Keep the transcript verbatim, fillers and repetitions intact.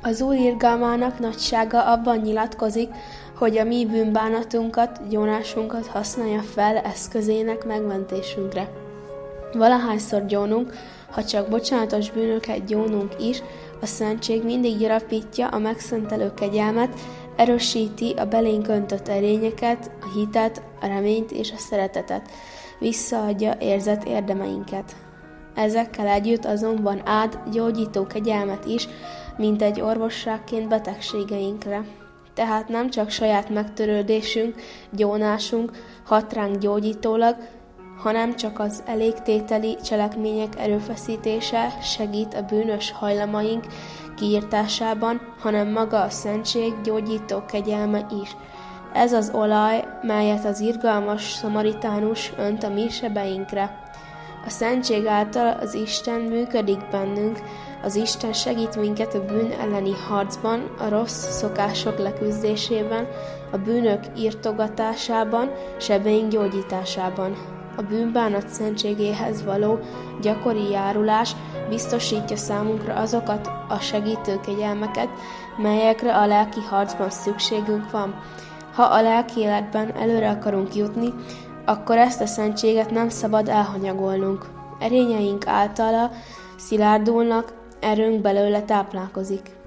Az Úr irgalmának nagysága abban nyilatkozik, hogy a mi bűnbánatunkat, gyónásunkat használja fel eszközének megmentésünkre. Valahányszor gyónunk, ha csak bocsánatos bűnöket gyónunk is, a szentség mindig gyarapítja a megszentelő kegyelmet, erősíti a belénk öntött erényeket, a hitet, a reményt és a szeretetet, visszaadja érzett érdemeinket. Ezekkel együtt azonban áld gyógyító kegyelmet is, mint egy orvosságként betegségeinkre. Tehát nem csak saját megtörődésünk, gyónásunk hat ránk gyógyítólag, hanem csak az elégtételi cselekmények erőfeszítése segít a bűnös hajlamaink kiirtásában, hanem maga a szentség gyógyító kegyelme is. Ez az olaj, melyet az irgalmas szamaritánus önt a mi sebeinkre. A szentség által az Isten működik bennünk, az Isten segít minket a bűn elleni harcban, a rossz szokások leküzdésében, a bűnök irtogatásában, sebeink gyógyításában. A bűnbánat szentségéhez való gyakori járulás biztosítja számunkra azokat a segítő kegyelmeket, melyekre a lelki harcban szükségünk van. Ha a lelki életben előre akarunk jutni, akkor ezt a szentséget nem szabad elhanyagolnunk. Erényeink általa szilárdulnak, erőnk belőle táplálkozik.